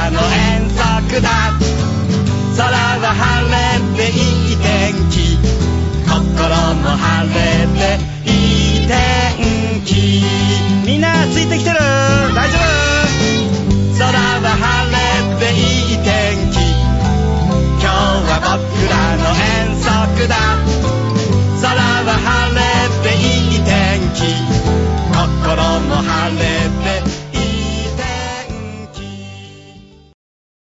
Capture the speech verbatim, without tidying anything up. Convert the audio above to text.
らの遠足だ。空は晴れていい天気、心も晴れていい天気。みんなついてきてる？